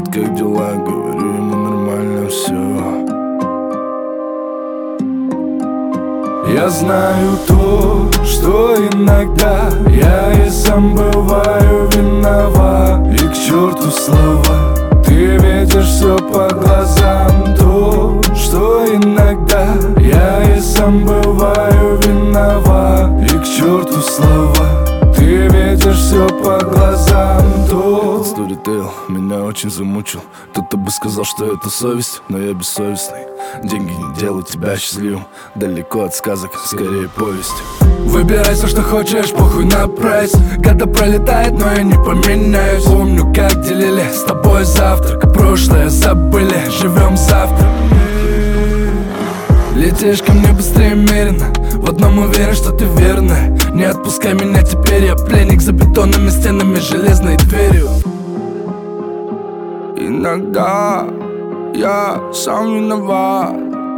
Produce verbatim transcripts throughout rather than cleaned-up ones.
как дела, говорю ему нормально все. Я знаю то, что иногда я и сам бываю виноват. И к черту слова, ты видишь все по глазам. То, что иногда я и сам бываю виноват. И к черту слова, ты видишь все по глазам. То сторитейл меня очень замучил. Кто-то бы сказал, что это совесть, но я бессовестный. Деньги не делают тебя счастливым. Далеко от сказок, скорее повесть. Выбирай все, что хочешь, похуй на прайс. Года пролетает, но я не поменяюсь. Помню, как делили с тобой завтрак. Прошлое забыли, живем завтра. Летишь ко мне быстрее меренно. В одном уверен, что ты верная. Не отпускай меня теперь, я пленник за бетонными стенами, железной дверью. Иногда я сам виноват.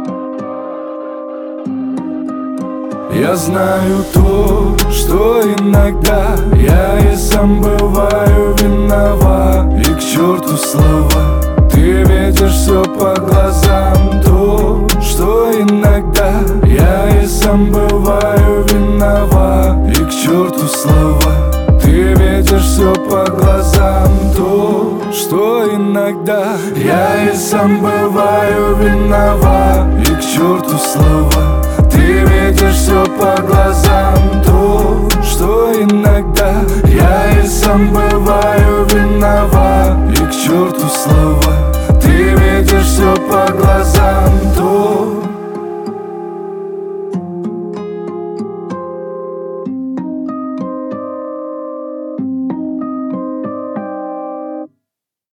Я знаю то, что иногда я и сам бываю виноват. И к черту слова, ты видишь все по глазам. То, что иногда я и сам бываю виноват. И к черту слова, ты видишь все по глазам. То, что иногда я и сам бываю виноват. И к черту слова, ты видишь все по глазам. То, что иногда я и сам бываю виноват. И к черту слова,